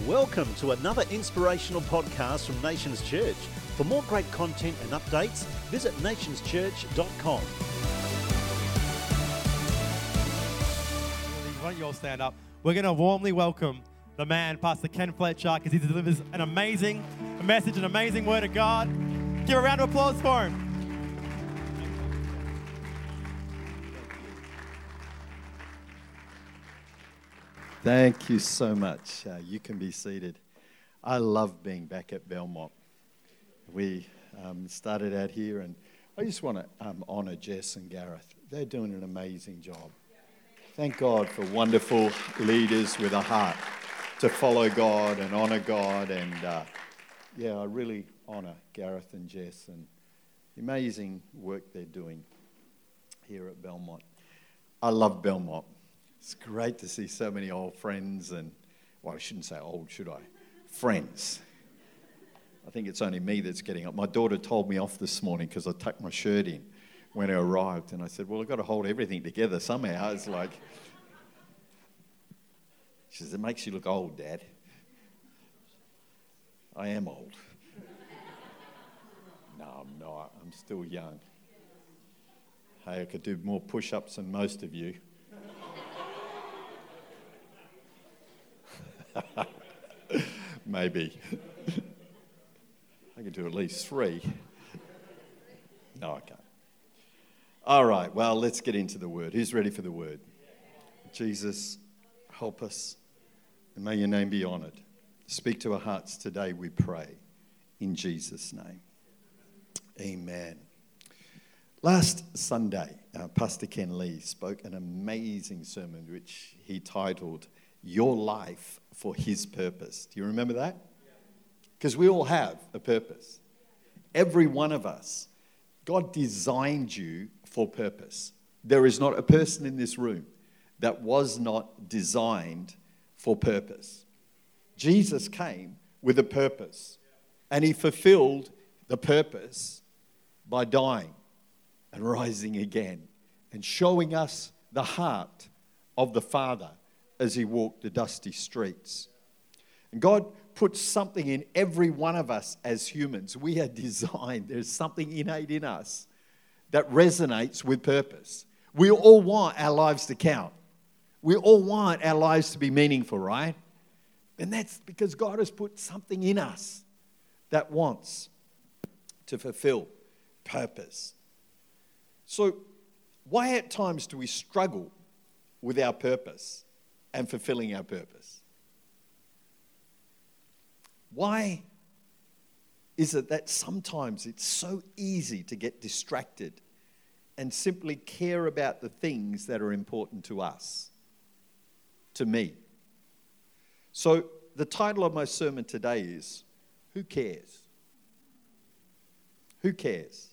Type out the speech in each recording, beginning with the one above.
Welcome to another inspirational podcast from Nations Church. For more great content and updates, visit nationschurch.com. Why don't you all stand up? We're going to warmly welcome the man, Pastor Ken Fletcher, because he delivers an amazing message, an amazing word of God. Give a round of applause for him. Thank you so much. You can be seated. I love being back at Belmont. We started out here, and I just want to honour Jess and Gareth. They're doing an amazing job. Thank God for wonderful leaders with a heart to follow God and honour God. And I really honour Gareth and Jess and the amazing work they're doing here at Belmont. I love Belmont. It's great to see so many old friends and, well, I shouldn't say old, should I? Friends. I think it's only me that's getting up. My daughter told me off this morning because I tucked my shirt in when I arrived, and I said, well, I've got to hold everything together somehow. It's like, she says, it makes you look old, Dad. I am old. No, I'm not. I'm still young. Hey, I could do more push-ups than most of you. Maybe. I could do at least 3. No, I can't. All right, well, let's get into the word. Who's ready for the word? Jesus, help us, and may your name be honoured. Speak to our hearts today, we pray, in Jesus' name. Amen. Last Sunday, Pastor Ken Lee spoke an amazing sermon which he titled, Your Life for His Purpose. Do you remember that? Because we all have a purpose. Every one of us. God designed you for purpose. There is not a person in this room that was not designed for purpose. Jesus came with a purpose, and he fulfilled the purpose by dying and rising again and showing us the heart of the Father as he walked the dusty streets. And God puts something in every one of us as humans. We are designed. There's something innate in us that resonates with purpose. We all want our lives to count. We all want our lives to be meaningful, right? And that's because God has put something in us that wants to fulfill purpose. So why at times do we struggle with our purpose and fulfilling our purpose? Why is it that sometimes it's so easy to get distracted and simply care about the things that are important to us, to me? So the title of my sermon today is, Who Cares? Who cares?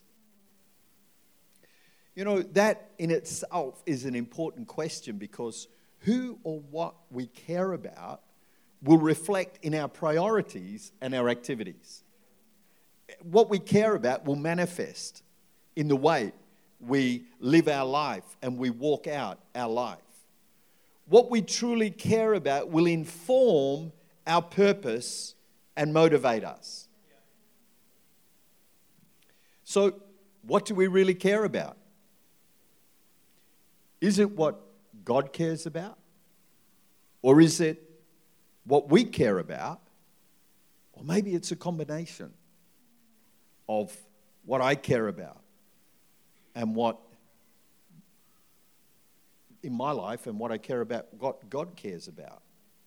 You know, that in itself is an important question because who or what we care about will reflect in our priorities and our activities. What we care about will manifest in the way we live our life and we walk out our life. What we truly care about will inform our purpose and motivate us. So, what do we really care about? Is it what God cares about? Or is it what we care about? Or maybe it's a combination of what I care about and what in my life and what I care about, what God cares about.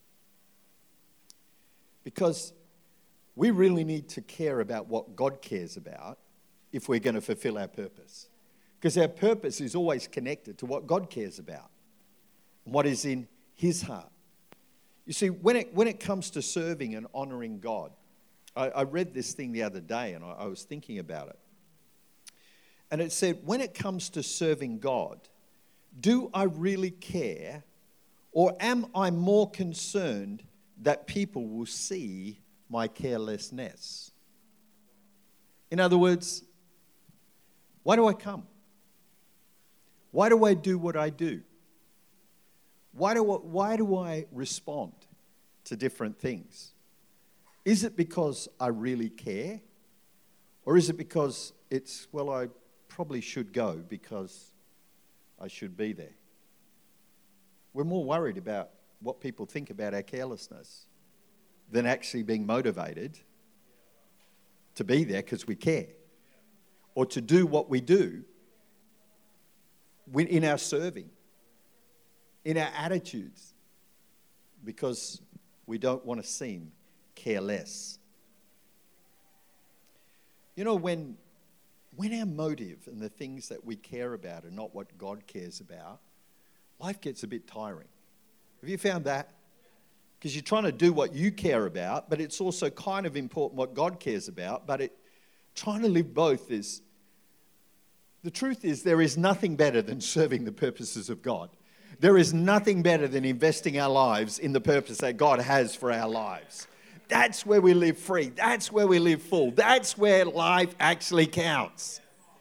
Because we really need to care about what God cares about if we're going to fulfill our purpose. Because our purpose is always connected to what God cares about and what is in His heart. You see, when it comes to serving and honouring God, I read this thing the other day and I was thinking about it. And it said, when it comes to serving God, do I really care, or am I more concerned that people will see my carelessness? In other words, why do I come? Why do I do what I do? Why do I respond to different things? Is it because I really care? Or is it because it's, well, I probably should go because I should be there? We're more worried about what people think about our carelessness than actually being motivated to be there because we care, or to do what we do in our serving, in our attitudes, because we don't want to seem careless. You know, when our motive and the things that we care about are not what God cares about, life gets a bit tiring. Have you found that? Because you're trying to do what you care about, but it's also kind of important what God cares about. But trying to live both is, the truth is, there is nothing better than serving the purposes of God. There is nothing better than investing our lives in the purpose that God has for our lives. That's where we live free. That's where we live full. That's where life actually counts.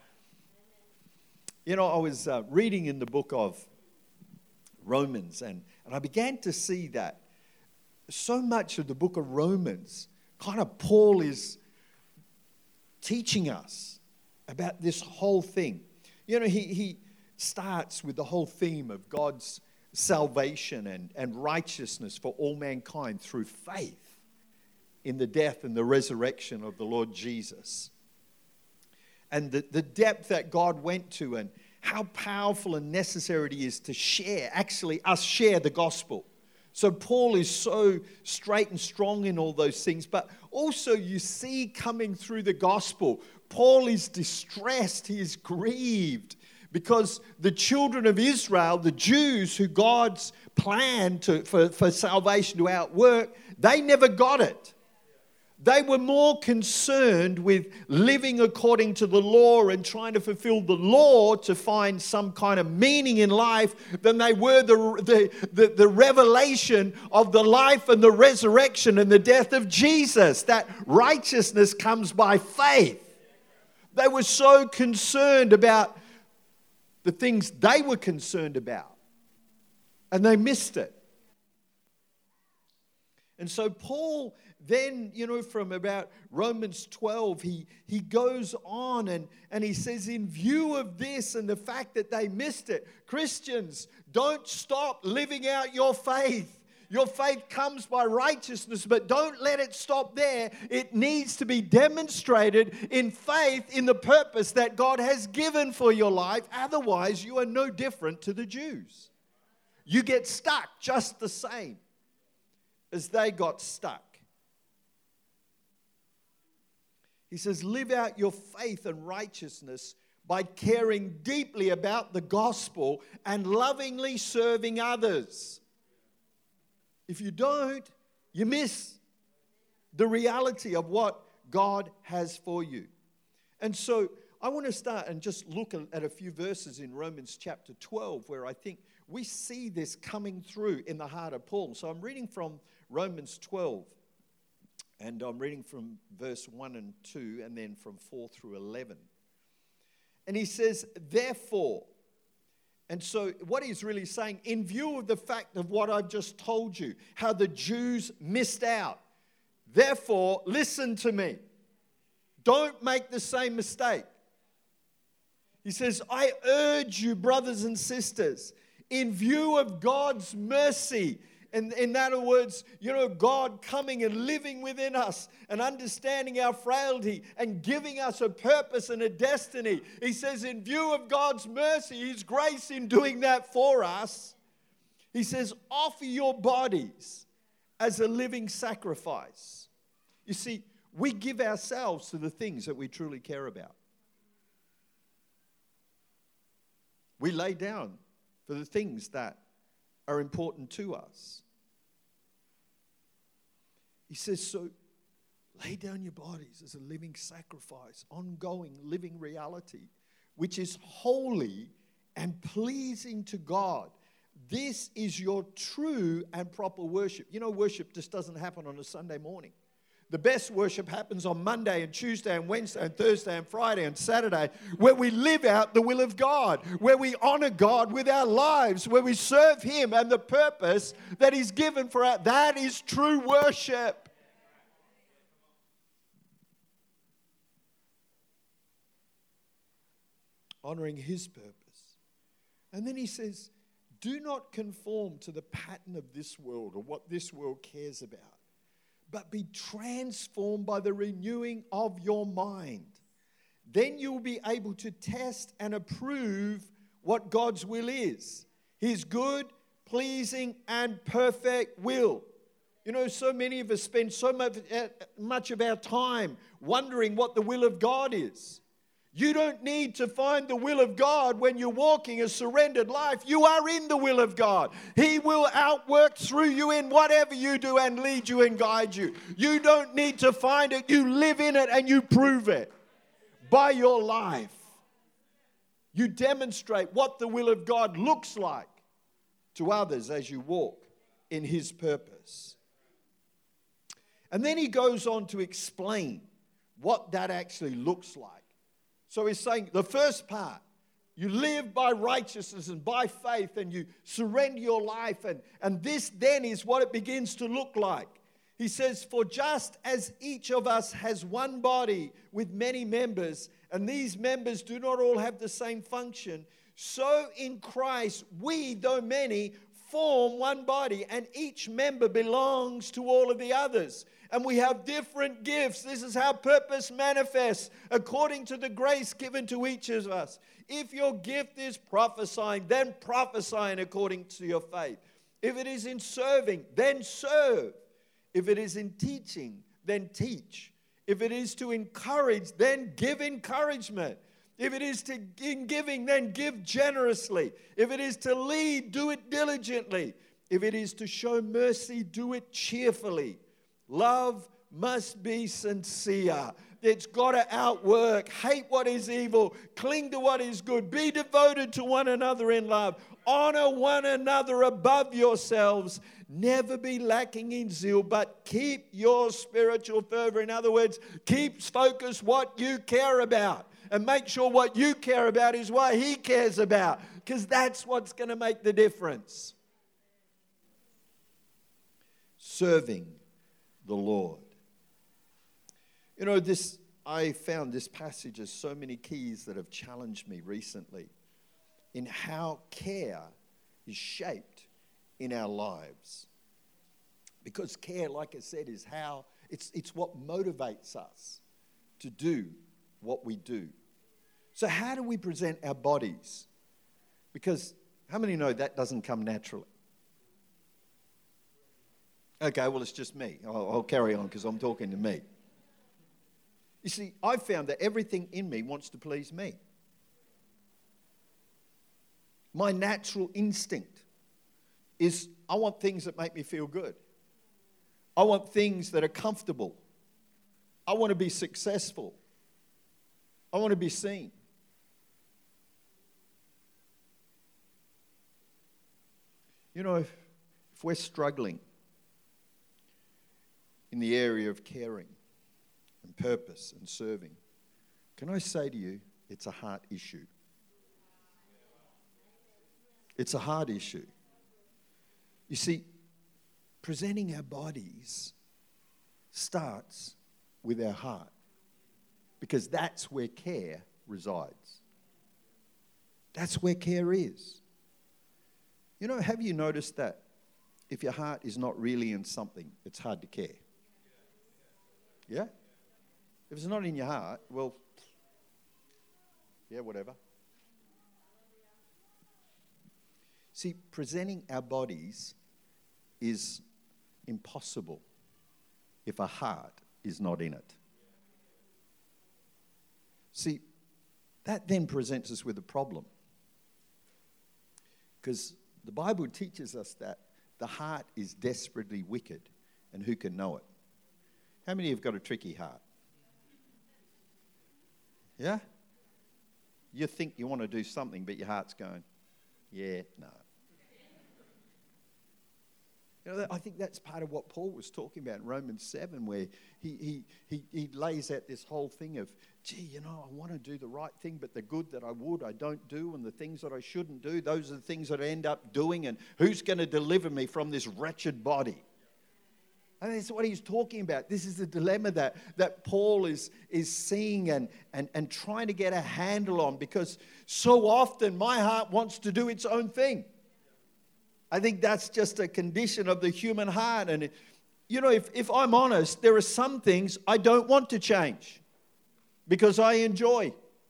You know, I was reading in the book of Romans, and I began to see that so much of the book of Romans, kind of Paul is teaching us about this whole thing. You know, he starts with the whole theme of God's salvation and righteousness for all mankind through faith in the death and the resurrection of the Lord Jesus. And the depth that God went to, and how powerful and necessary it is to share the gospel. So Paul is so straight and strong in all those things. But also you see coming through the gospel, Paul is distressed, he is grieved. Because the children of Israel, the Jews who God's plan for salvation to outwork, they never got it. They were more concerned with living according to the law and trying to fulfill the law to find some kind of meaning in life than they were the revelation of the life and the resurrection and the death of Jesus. That righteousness comes by faith. They were so concerned about the things they were concerned about, and they missed it. And so Paul then, you know, from about Romans 12, he goes on and he says, in view of this and the fact that they missed it, Christians, don't stop living out your faith. Your faith comes by righteousness, but don't let it stop there. It needs to be demonstrated in faith in the purpose that God has given for your life. Otherwise, you are no different to the Jews. You get stuck just the same as they got stuck. He says, live out your faith and righteousness by caring deeply about the gospel and lovingly serving others. If you don't, you miss the reality of what God has for you. And so I want to start and just look at a few verses in Romans chapter 12 where I think we see this coming through in the heart of Paul. So I'm reading from Romans 12, and I'm reading from verse 1 and 2, and then from 4 through 11. And he says, therefore, and so what he's really saying, in view of the fact of what I've just told you, how the Jews missed out, therefore, listen to me. Don't make the same mistake. He says, I urge you, brothers and sisters, in view of God's mercy, and in other words, you know, God coming and living within us and understanding our frailty and giving us a purpose and a destiny. He says, in view of God's mercy, His grace in doing that for us, He says, offer your bodies as a living sacrifice. You see, we give ourselves to the things that we truly care about. We lay down for the things that are important to us. He says, so lay down your bodies as a living sacrifice, ongoing living reality, which is holy and pleasing to God. This is your true and proper worship. You know, worship just doesn't happen on a Sunday morning. The best worship happens on Monday and Tuesday and Wednesday and Thursday and Friday and Saturday, where we live out the will of God, where we honor God with our lives, where we serve Him and the purpose that He's given for us. That is true worship. honoring his purpose. And then he says, do not conform to the pattern of this world or what this world cares about, but be transformed by the renewing of your mind. Then you will be able to test and approve what God's will is, his good, pleasing, and perfect will. You know, so many of us spend so much of our time wondering what the will of God is. You don't need to find the will of God when you're walking a surrendered life. You are in the will of God. He will outwork through you in whatever you do and lead you and guide you. You don't need to find it. You live in it and you prove it by your life. You demonstrate what the will of God looks like to others as you walk in his purpose. And then he goes on to explain what that actually looks like. So he's saying the first part, you live by righteousness and by faith and you surrender your life. And this then is what it begins to look like. He says, for just as each of us has one body with many members, and these members do not all have the same function, so in Christ we, though many, form one body, and each member belongs to all of the others. And we have different gifts. This is how purpose manifests according to the grace given to each of us. If your gift is prophesying, then prophesying according to your faith. If it is in serving, then serve. If it is in teaching, then teach. If it is to encourage, then give encouragement. If it is in giving, then give generously. If it is to lead, do it diligently. If it is to show mercy, do it cheerfully. Love must be sincere. It's got to outwork. Hate what is evil. Cling to what is good. Be devoted to one another in love. Honor one another above yourselves. Never be lacking in zeal, but keep your spiritual fervor. In other words, keep focused what you care about. And make sure what you care about is what he cares about. Because that's what's going to make the difference. Serving the Lord. You know, I found this passage has so many keys that have challenged me recently in how care is shaped in our lives. Because care, like I said, is how it's what motivates us to do what we do. So how do we present our bodies? Because how many know that doesn't come naturally? Okay, well, it's just me. I'll carry on because I'm talking to me. You see, I've found that everything in me wants to please me. My natural instinct is I want things that make me feel good. I want things that are comfortable. I want to be successful. I want to be seen. You know, if we're struggling in the area of caring and purpose and serving, can I say to you, it's a heart issue. It's a heart issue. You see, presenting our bodies starts with our heart because that's where care resides. That's where care is. You know, have you noticed that if your heart is not really in something, it's hard to care? Yeah? If it's not in your heart, well, yeah, whatever. See, presenting our bodies is impossible if a heart is not in it. See, that then presents us with a problem. Because the Bible teaches us that the heart is desperately wicked, and who can know it? How many have got a tricky heart? Yeah? You think you want to do something, but your heart's going, yeah, no. You know, I think that's part of what Paul was talking about in Romans 7, where he lays out this whole thing of, gee, you know, I want to do the right thing, but the good that I would, I don't do, and the things that I shouldn't do, those are the things that I end up doing, and who's going to deliver me from this wretched body? And that's what he's talking about. This is the dilemma that Paul is seeing and trying to get a handle on, because so often my heart wants to do its own thing. I think that's just a condition of the human heart. And, if I'm honest, there are some things I don't want to change because I enjoy.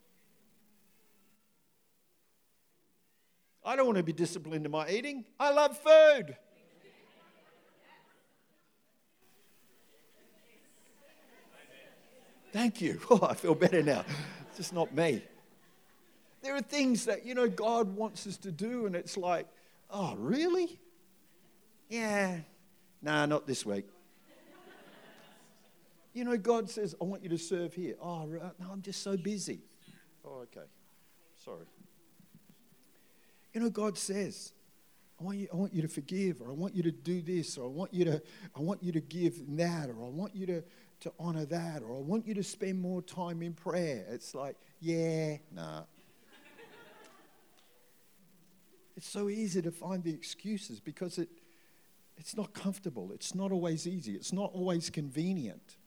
I don't want to be disciplined in my eating. I love food. Thank you. Oh, I feel better now. It's just not me. There are things that, God wants us to do, and it's like, oh, really? Yeah. Nah, not this week. God says, I want you to serve here. Oh, no, I'm just so busy. Oh, okay. Sorry. God says, I want you to forgive, or I want you to do this, or I want you to give that, or I want you to honor that, or I want you to spend more time in prayer. It's like, yeah, nah. It's so easy to find the excuses because it's not comfortable. It's not always easy. It's not always convenient.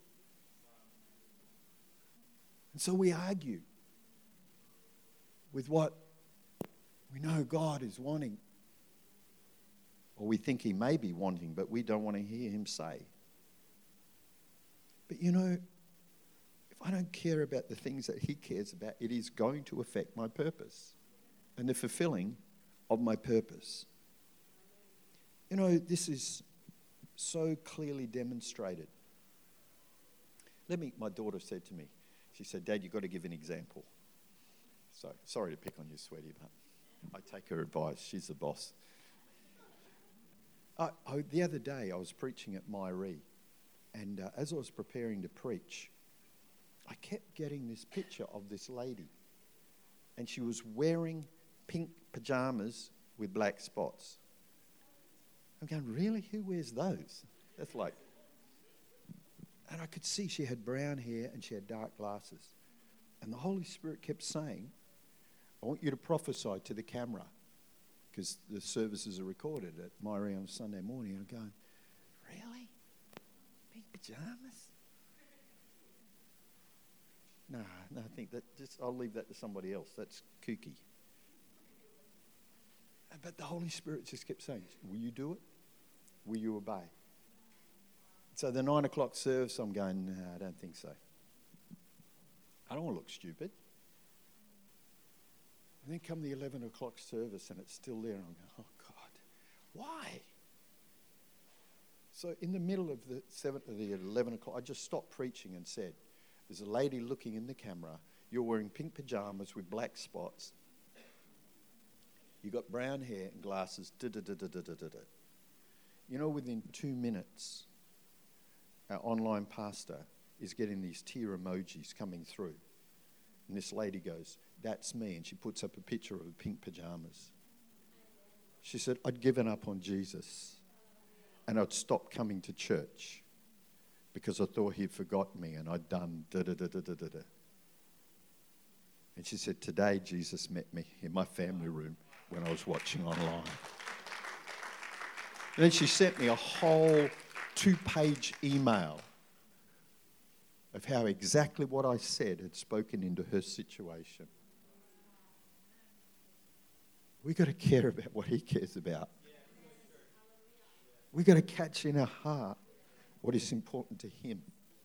And so we argue with what we know God is wanting, or we think he may be wanting, but we don't want to hear him say. But if I don't care about the things that he cares about, it is going to affect my purpose and the fulfilling of my purpose. This is so clearly demonstrated. My daughter said to me, she said, Dad, you've got to give an example. So, sorry to pick on you, sweetie, but I take her advice. She's the boss. The other day, I was preaching at Myree, and as I was preparing to preach, I kept getting this picture of this lady, and she was wearing pink pajamas with black spots. I'm going, really? Who wears those? That's like... And I could see she had brown hair and she had dark glasses. And the Holy Spirit kept saying, I want you to prophesy to the camera, because the services are recorded at Myree on Sunday morning. And I'm going, really? Pink pajamas? No, I think I'll leave that to somebody else. That's kooky. But the Holy Spirit just kept saying, will you do it? Will you obey? So the 9 o'clock service, I'm going, no, I don't think so. I don't want to look stupid. And then come the 11 o'clock service and it's still there. And I'm going, oh, God, why? So in the middle of the 11 o'clock, I just stopped preaching and said, there's a lady looking in the camera. You're wearing pink pajamas with black spots. You got brown hair and glasses. Within 2 minutes, our online pastor is getting these tear emojis coming through. And this lady goes, that's me. And she puts up a picture of her pink pajamas. She said, I'd given up on Jesus and I'd stopped coming to church because I thought he'd forgotten me and I'd done da-da-da-da-da-da. And she said, today Jesus met me in my family room when I was watching online. And then she sent me a whole 2-page email of how exactly what I said had spoken into her situation. We've got to care about what he cares about. We've got to catch in our heart what is important to him.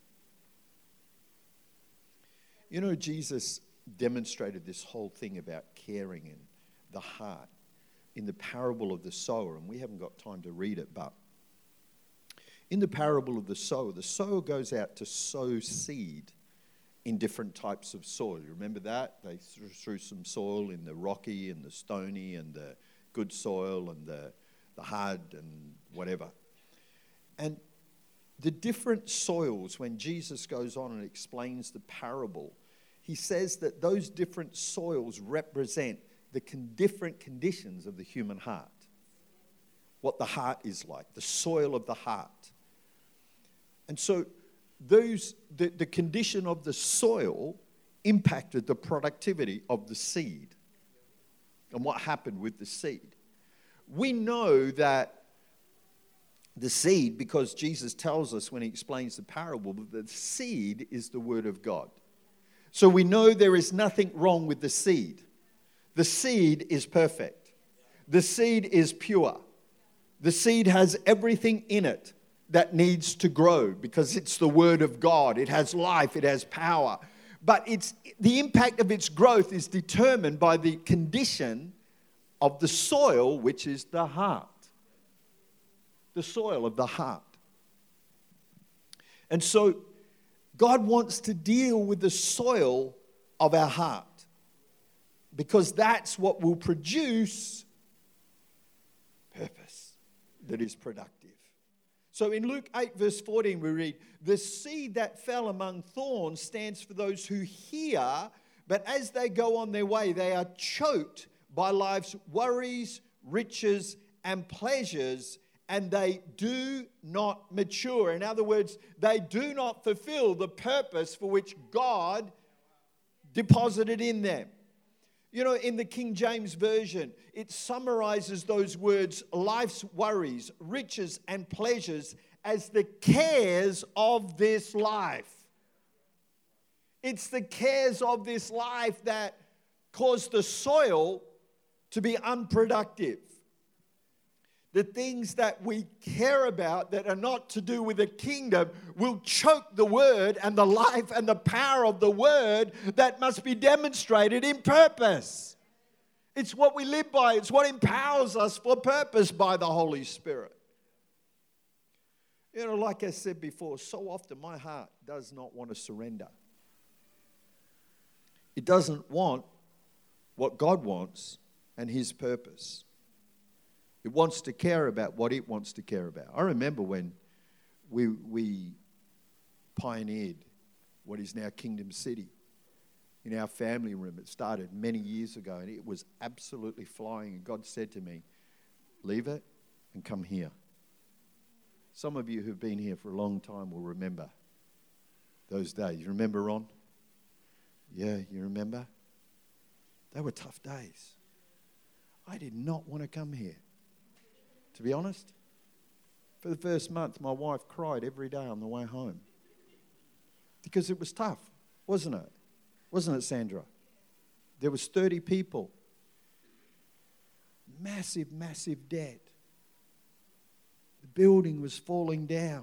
Jesus demonstrated this whole thing about caring in the heart in the parable of the sower, and we haven't got time to read it, but in the parable of the sower goes out to sow seed in different types of soil. You remember that? They threw some soil in the rocky and the stony and the good soil and the hard and whatever. And the different soils, when Jesus goes on and explains the parable, he says that those different soils represent the different conditions of the human heart. What the heart is like, the soil of the heart. And so the condition of the soil impacted the productivity of the seed and what happened with the seed. We know that the seed, because Jesus tells us when he explains the parable that the seed is the word of God. So we know there is nothing wrong with the seed. The seed is perfect. The seed is pure. The seed has everything in it that needs to grow because it's the word of God. It has life, it has power. But the impact of its growth is determined by the condition of the soil, which is the heart. The soil of the heart. And so God wants to deal with the soil of our heart because that's what will produce purpose that is productive. So in Luke 8 verse 14 we read, the seed that fell among thorns stands for those who hear, but as they go on their way, they are choked by life's worries, riches, and pleasures, and they do not mature. In other words, they do not fulfill the purpose for which God deposited in them. You know, in the King James Version, it summarizes those words, life's worries, riches, and pleasures, as the cares of this life. It's the cares of this life that cause the soil to be unproductive. The things that we care about that are not to do with the kingdom will choke the word and the life and the power of the word that must be demonstrated in purpose. It's what we live by. It's what empowers us for purpose by the Holy Spirit. You know, like I said before, so often my heart does not want to surrender. It doesn't want what God wants and His purpose. It wants to care about what it wants to care about. I remember when we pioneered what is now Kingdom City in our family room. It started many years ago and it was absolutely flying. And God said to me, leave it and come here. Some of you who've been here for a long time will remember those days. You remember, Ron? Yeah, you remember? They were tough days. I did not want to come here. To be honest, for the first month, my wife cried every day on the way home. Because it was tough, wasn't it? Wasn't it, Sandra? There was 30 people. Massive, massive debt. The building was falling down.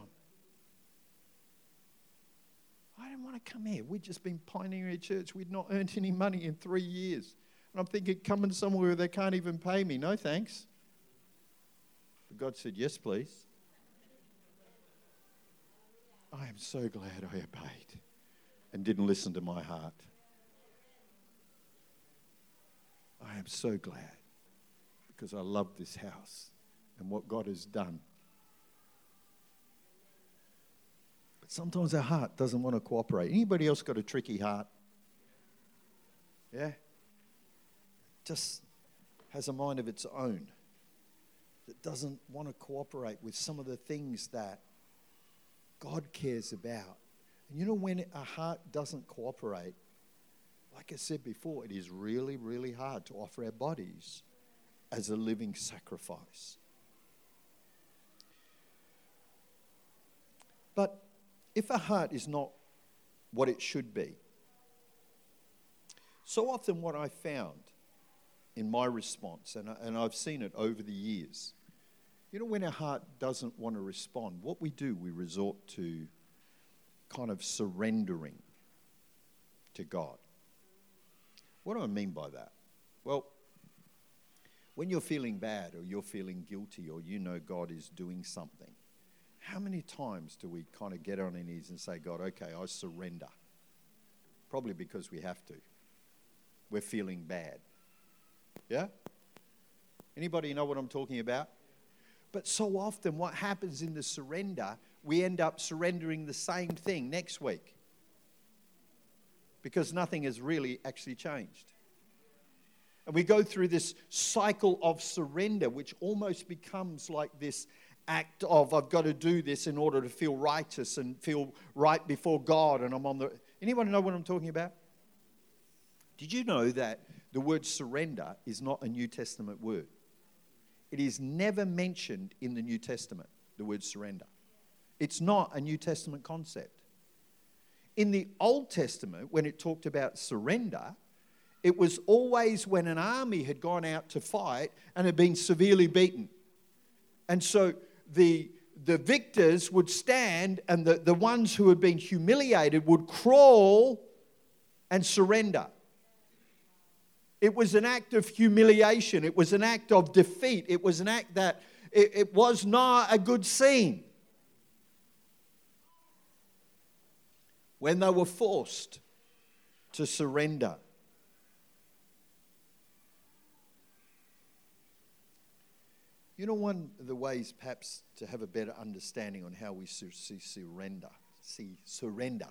I didn't want to come here. We'd just been pioneering a church. We'd not earned any money in 3 years. And I'm thinking, coming somewhere where they can't even pay me. No thanks. But God said, yes, please. I am so glad I obeyed and didn't listen to my heart. I am so glad because I love this house and what God has done. But sometimes our heart doesn't want to cooperate. Anybody else got a tricky heart? Yeah? Just has a mind of its own. That doesn't want to cooperate with some of the things that God cares about. And you know, when a heart doesn't cooperate, like I said before, it is really, really hard to offer our bodies as a living sacrifice. But if a heart is not what it should be, so often what I found in my response, and I've seen it over the years, you know, when our heart doesn't want to respond, what we do, we resort to kind of surrendering to God. What do I mean by that? Well, when you're feeling bad or you're feeling guilty or you know God is doing something, how many times do we kind of get on our knees and say, God, okay, I surrender? Probably because we have to. We're feeling bad. Yeah? Anybody know what I'm talking about? But so often what happens in the surrender, we end up surrendering the same thing next week. Because nothing has really actually changed. And we go through this cycle of surrender, which almost becomes like this act of, I've got to do this in order to feel righteous and feel right before God. And I'm on the... Anyone know what I'm talking about? Did you know that the word surrender is not a New Testament word? It is never mentioned in the New Testament. the word surrender. It's not a New Testament concept. In the Old Testament, when it talked about surrender, it was always when an army had gone out to fight and had been severely beaten. And so the victors would stand, and the ones who had been humiliated would crawl and surrender. It was an act of humiliation. It was an act of defeat. It was an act that it was not a good scene. When they were forced to surrender. You know, one of the ways perhaps to have a better understanding on how we see surrender. Surrender.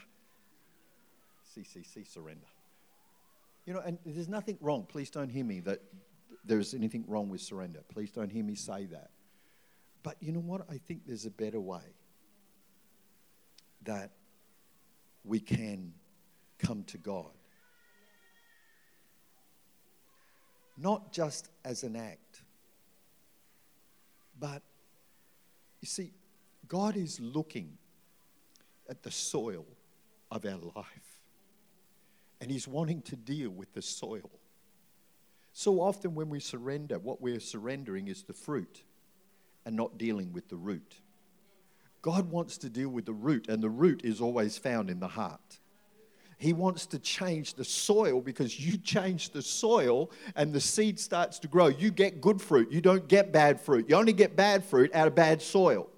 You know, and there's nothing wrong. Please don't hear me that there's anything wrong with surrender. Please don't hear me say that. But you know what? I think there's a better way that we can come to God. Not just as an act, but you see, God is looking at the soil of our life, and He's wanting to deal with the soil. So often when we surrender, what we're surrendering is the fruit and not dealing with the root. God wants to deal with the root, and the root is always found in the heart. He wants to change the soil, because you change the soil and the seed starts to grow. You get good fruit. You don't get bad fruit. You only get bad fruit out of bad soil.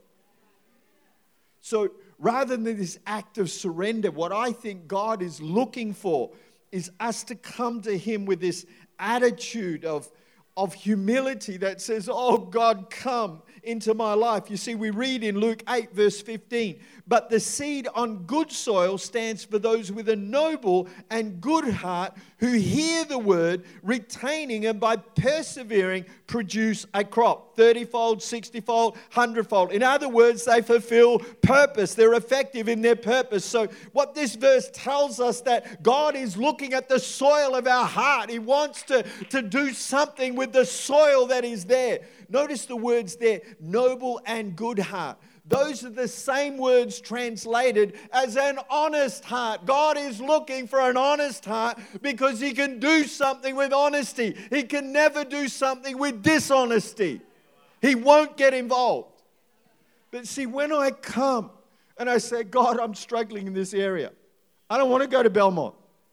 So rather than this act of surrender, what I think God is looking for is us to come to Him with this attitude of humility that says, oh God, come into my life. You see, we read in Luke 8 verse 15, but the seed on good soil stands for those with a noble and good heart who hear the word, retaining, and by persevering produce a crop, 30-fold, 60-fold, 100-fold. In other words, they fulfill purpose. They're effective in their purpose. So what this verse tells us, that God is looking at the soil of our heart. He wants to do something with the soil that is there. Notice the words there, noble and good heart. Those are the same words translated as an honest heart. God is looking for an honest heart because He can do something with honesty. He can never do something with dishonesty. He won't get involved. But see, when I come and I say, God, I'm struggling in this area. I don't want to go to Belmont.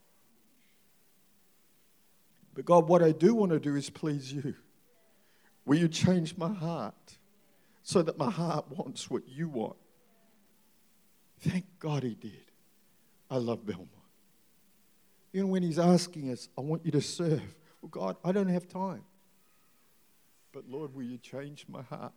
But God, what I do want to do is please You. Will You change my heart so that my heart wants what You want? Thank God He did. I love Belmont. You know, when He's asking us, I want You to serve. Well, God, I don't have time. But Lord, will You change my heart?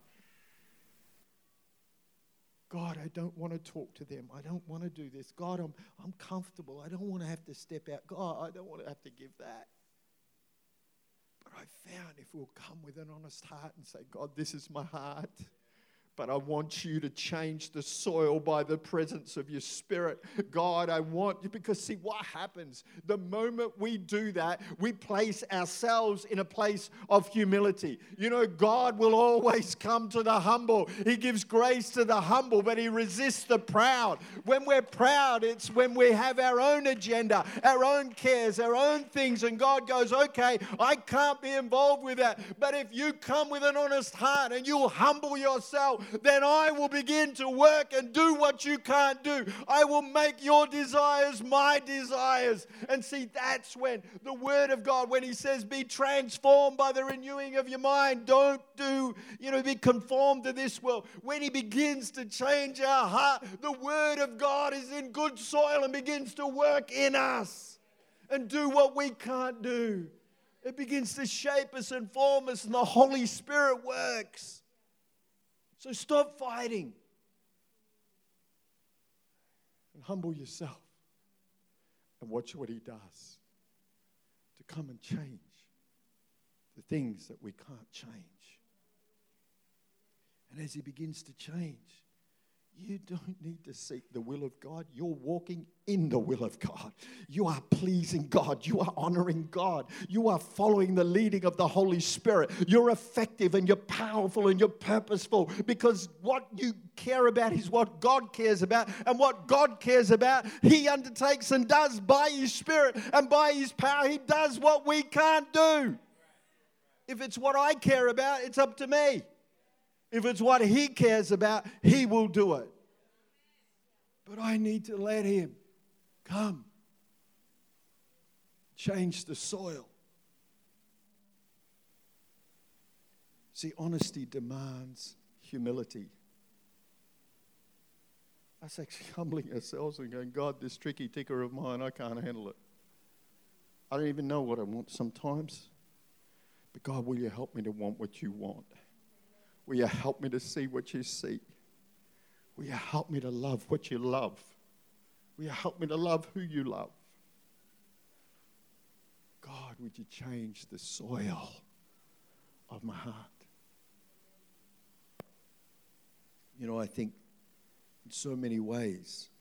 God, I don't want to talk to them. I don't want to do this. God, I'm comfortable. I don't want to have to step out. God, I don't want to have to give that. But I found if we'll come with an honest heart and say, God, this is my heart, but I want You to change the soil by the presence of Your Spirit. God, I want You, because see what happens? The moment we do that, we place ourselves in a place of humility. You know, God will always come to the humble. He gives grace to the humble, but He resists the proud. When we're proud, it's when we have our own agenda, our own cares, our own things, and God goes, okay, I can't be involved with that. But if you come with an honest heart and you'll humble yourself, then I will begin to work and do what you can't do. I will make your desires my desires. And see, that's when the Word of God, when He says, be transformed by the renewing of your mind, don't be conformed to this world. When He begins to change our heart, the Word of God is in good soil and begins to work in us and do what we can't do. It begins to shape us and form us, and the Holy Spirit works. So stop fighting and humble yourself and watch what He does to come and change the things that we can't change. And as He begins to change, You don't need to seek the will of God. You're walking in the will of God. You are pleasing God. You are honoring God. You are following the leading of the Holy Spirit. You're effective and you're powerful and you're purposeful because what you care about is what God cares about. And what God cares about, He undertakes and does by His Spirit and by His power. He does what we can't do. If it's what I care about, it's up to me. If it's what He cares about, He will do it. But I need to let Him come. Change the soil. See, honesty demands humility. Us actually humbling ourselves and going, God, this tricky ticker of mine, I can't handle it. I don't even know what I want sometimes. But God, will you help me to want what you want? Will you help me to see what you see? Will you help me to love what you love? Will you help me to love who you love? God, would you change the soil of my heart? You know, I think in so many ways,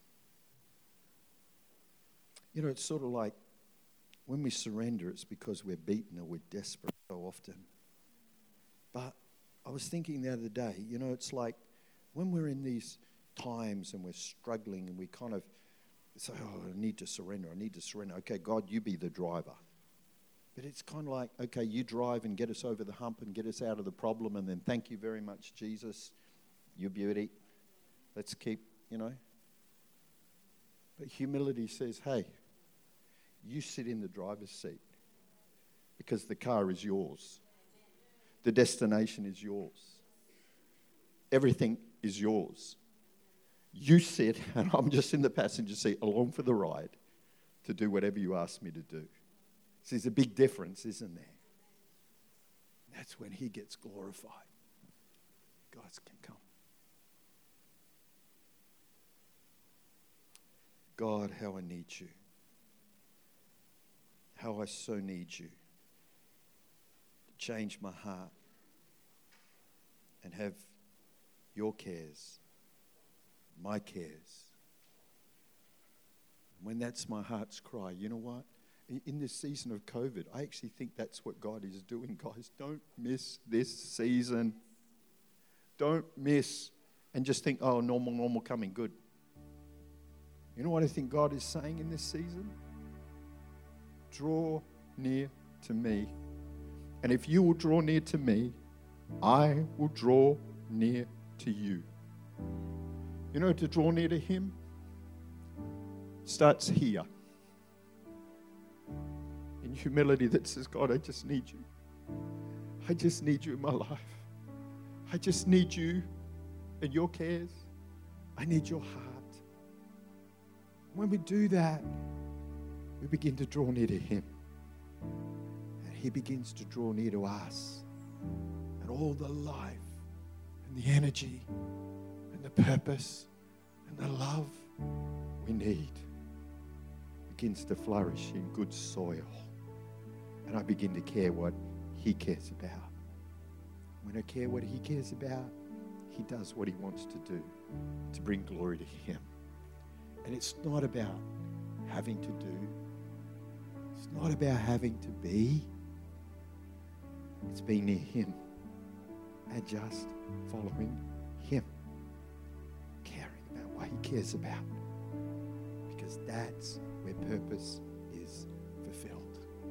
you know, it's sort of like when we surrender, it's because we're beaten or we're desperate so often. But I was thinking the other day, you know, it's like when we're in these times and we're struggling and we kind of say, oh, I need to surrender. Okay, God, you be the driver. But it's kind of like, okay, you drive and get us over the hump and get us out of the problem and then thank you very much, Jesus, you beauty. Let's keep, you know. But humility says, hey, you sit in the driver's seat because the car is yours. The destination is yours. Everything is yours. You sit, and I'm just in the passenger seat along for the ride to do whatever you ask me to do. See, there's a big difference, isn't there? That's when He gets glorified. Guys can come. God, how I need you. How I so need you. Change my heart and have your cares, my cares. When that's my heart's cry, you know what? In this season of COVID, I actually think that's what God is doing, guys. Don't miss this season. Don't miss and just think, oh, normal coming, good. You know what I think God is saying in this season? Draw near to me. And if you will draw near to me, I will draw near to you. You know, to draw near to Him starts here. In humility that says, God, I just need you. I just need you in my life. I just need you and your cares. I need your heart. When we do that, we begin to draw near to Him. And He begins to draw near to us. And all the life and the energy and the purpose and the love we need begins to flourish in good soil. And I begin to care what He cares about. When I care what He cares about, He does what He wants to do to bring glory to Him. And it's not about having to do. It's not about having to be. It's being near Him and just following Him. Caring about what He cares about. Because that's where purpose is fulfilled.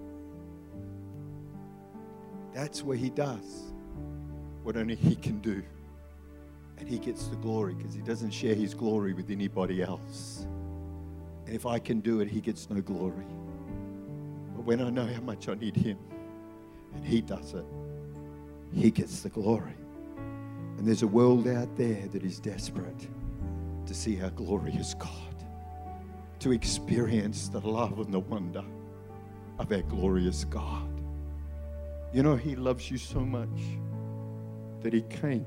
That's where He does what only He can do. And He gets the glory because He doesn't share His glory with anybody else. And if I can do it, He gets no glory. But when I know how much I need Him and He does it, He gets the glory. And there's a world out there that is desperate to see our glorious God, to experience the love and the wonder of our glorious God. You know, He loves you so much that He came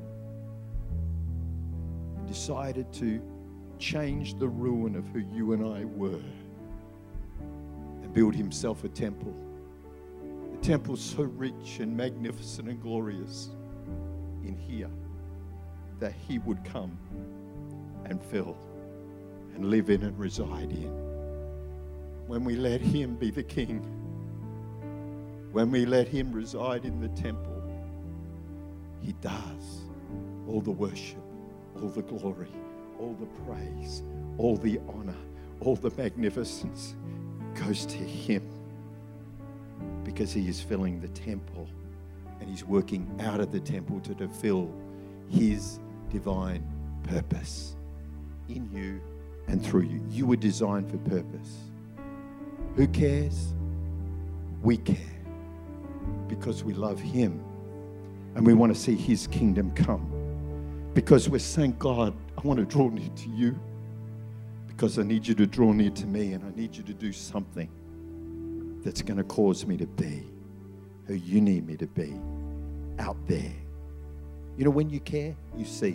and decided to change the ruin of who you and I were and build Himself a temple. A temple so rich and magnificent and glorious in here that He would come and fill and live in and reside in. When we let him be the king, when we let him reside in the temple, he does all the worship, all the glory, all the praise, all the honor, all the magnificence goes to him, because he is filling the temple and he's working out of the temple to fulfill his divine purpose in you and through you. You were designed for purpose. Who cares? We care, because we love him and we want to see his kingdom come. Because we're saying, God, I want to draw near to you, because I need you to draw near to me, and I need you to do something that's going to cause me to be who you need me to be out there. You know, when you care, you see.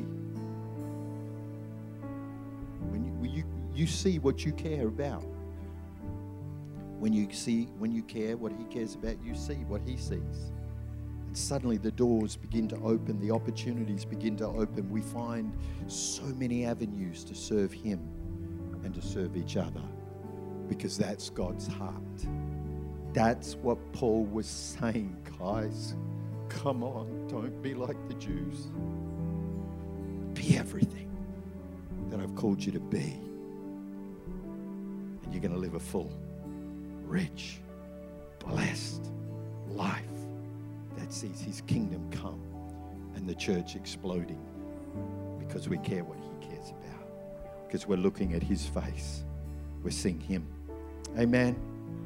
When you see what you care about. When you care what he cares about, you see what he sees. And suddenly the doors begin to open, the opportunities begin to open. We find so many avenues to serve him and to serve each other, because that's God's heart. That's what Paul was saying, guys. Come on, don't be like the Jews. Be everything that I've called you to be. And you're going to live a full, rich, blessed life that sees his kingdom come and the church exploding, because we care what he cares about. Because we're looking at his face. We're seeing him. Amen.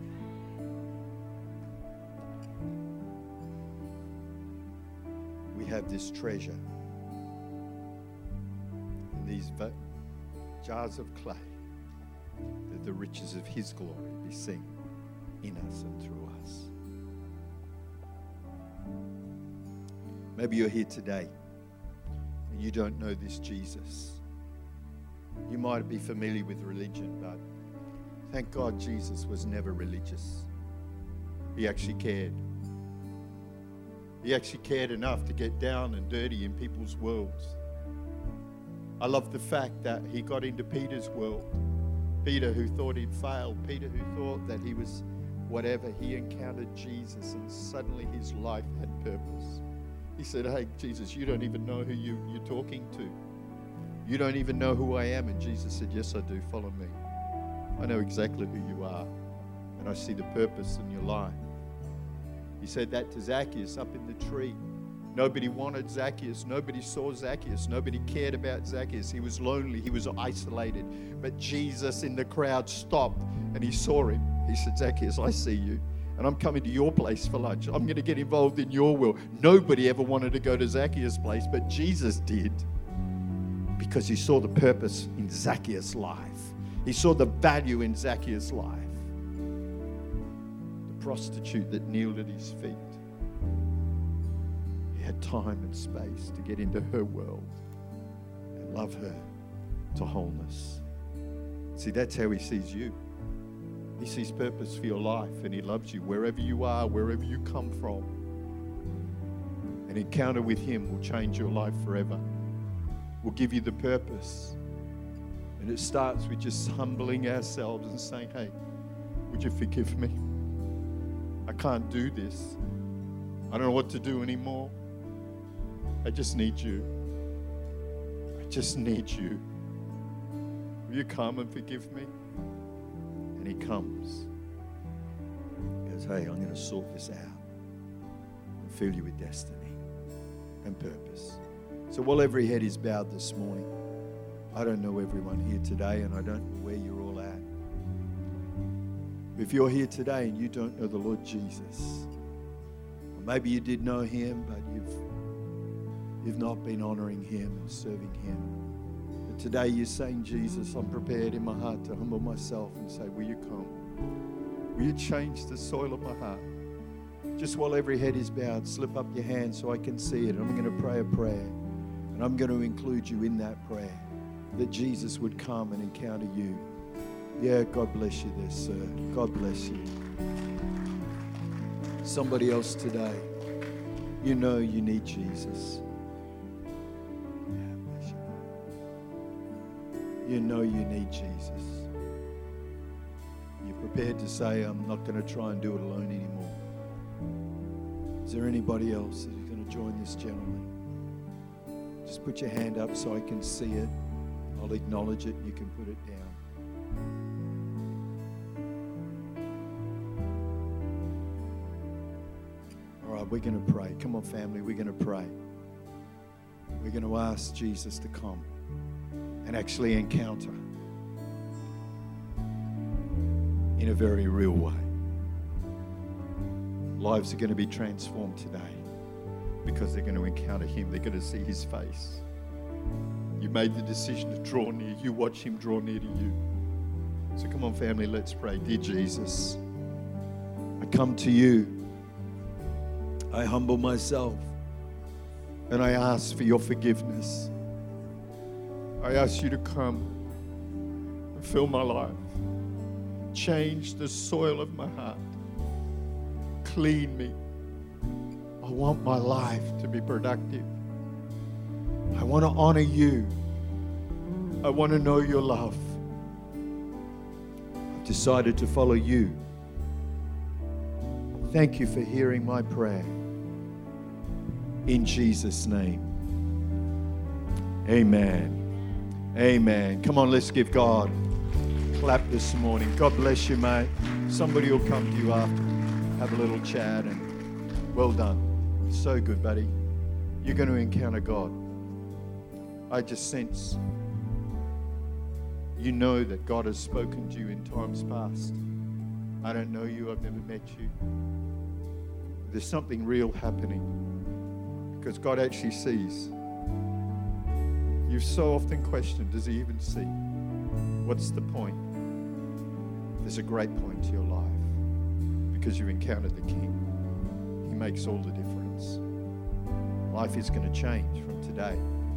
We have this treasure in these jars of clay, that the riches of his glory be seen in us and through us. Maybe you're here today and you don't know this Jesus. You might be familiar with religion, but thank God Jesus was never religious. He actually cared. He actually cared enough to get down and dirty in people's worlds. I love the fact that he got into Peter's world. Peter, who thought he'd failed, Peter, who thought that he was whatever, he encountered Jesus, and suddenly his life had purpose. He said, hey, Jesus, you don't even know who you're talking to. You don't even know who I am. And Jesus said, yes, I do. Follow me. I know exactly who you are, and I see the purpose in your life. He said that to Zacchaeus up in the tree. Nobody wanted Zacchaeus. Nobody saw Zacchaeus. Nobody cared about Zacchaeus. He was lonely. He was isolated. But Jesus in the crowd stopped, and he saw him. He said, Zacchaeus, I see you, and I'm coming to your place for lunch. I'm going to get involved in your will. Nobody ever wanted to go to Zacchaeus' place, but Jesus did, because he saw the purpose in Zacchaeus' life. He saw the value in Zacchaeus' life. The prostitute that kneeled at his feet. He had time and space to get into her world and love her to wholeness. See, that's how he sees you. He sees purpose for your life, and he loves you wherever you are, wherever you come from. An encounter with him will change your life forever. Will give you the purpose. And it starts with just humbling ourselves and saying, hey, would you forgive me? I can't do this. I don't know what to do anymore. I just need you. I just need you. Will you come and forgive me? And he comes. He goes, hey, I'm going to sort this out and fill you with destiny and purpose. So while every head is bowed this morning, I don't know everyone here today, and I don't know where you're all at. If you're here today and you don't know the Lord Jesus, or maybe you did know him, but you've not been honoring him and serving him. But today you're saying, Jesus, I'm prepared in my heart to humble myself and say, will you come? Will you change the soil of my heart? Just while every head is bowed, slip up your hand so I can see it. I'm going to pray a prayer, and I'm going to include you in that prayer, that Jesus would come and encounter you. Yeah, God bless you there, sir. God bless you. Somebody else today, you know you need Jesus. Yeah, bless you. You know you need Jesus. You're prepared to say, I'm not going to try and do it alone anymore. Is there anybody else that is going to join this gentleman? Just put your hand up so I can see it. I'll acknowledge it. You can put it down. All right, we're going to pray. Come on, family, we're going to pray. We're going to ask Jesus to come and actually encounter in a very real way. Lives are going to be transformed today because they're going to encounter Him. They're going to see His face. You made the decision to draw near. You watch Him draw near to you. So come on, family, let's pray. Dear Jesus, I come to you. I humble myself and I ask for your forgiveness. I ask you to come and fill my life. Change the soil of my heart. Clean me. I want my life to be productive. I want to honor you. I want to know your love. I've decided to follow you. Thank you for hearing my prayer. In Jesus' name. Amen. Amen. Come on, let's give God a clap this morning. God bless you, mate. Somebody will come to you after, have a little chat, and well done. So good, buddy. You're going to encounter God. I just sense you know that God has spoken to you in times past. I don't know you. I've never met you. There's something real happening because God actually sees. You've so often questioned, does He even see? What's the point? There's a great point to your life because you encountered the King. He makes all the difference. Life is going to change from today.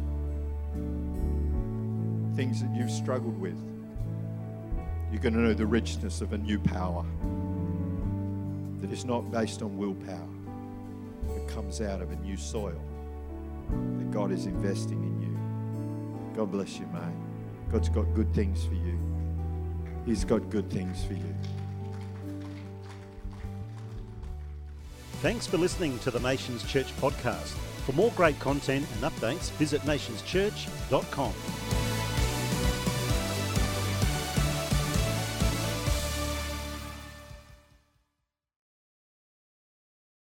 Things that you've struggled with, you're going to know the richness of a new power that is not based on willpower, but comes out of a new soil that God is investing in you. God bless you, mate. God's got good things for you. He's got good things for you. Thanks for listening to the Nations Church podcast. For more great content and updates, visit nationschurch.com.